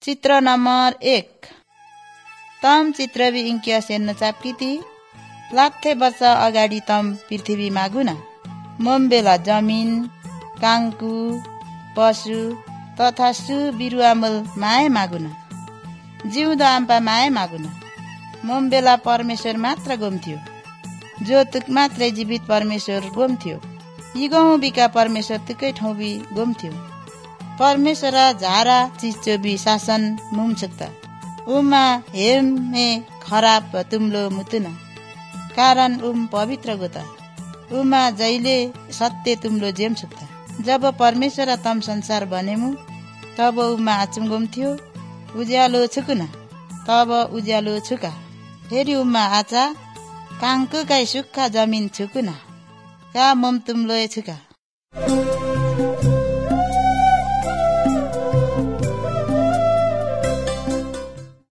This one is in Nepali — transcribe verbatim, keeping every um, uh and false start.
चित्र नम्बर एक। तम चित्रबी इंकिया सेन्न चाप्किती लाथे वर्ष अगाडि तम पृथ्वी मागुना मम्बेला जमिन काङ्कु पशु तथा सु बिरुवामल माए मागुना जिउँदो आम्पा माए मागुना मम्बेला परमेश्वर मात्र गोम्थ्यो जो तुक मात्रै जीवित परमेश्वर गोम्थ्यो यी गाउँ बिका परमेश्वर तुकै ठाउँ बि गोम्थ्यो परमेश्वर झारा चिचोबी शासन मुमछक्ता उमा हेम मे खराब तुमलो मुतुना कारण उम पवित्र गोता उमा जैले सत्य तुमलो जेम छक्ता जब परमेश्वर तम संसार बनेमु तब उमा आचुम गोम्थ्यो उज्यालो छुकुना तब उज्यालो छुका फेरि उमा आचा काङ्कु काई सुक्खा जमिन छुकुना का मम तुमलो छुका।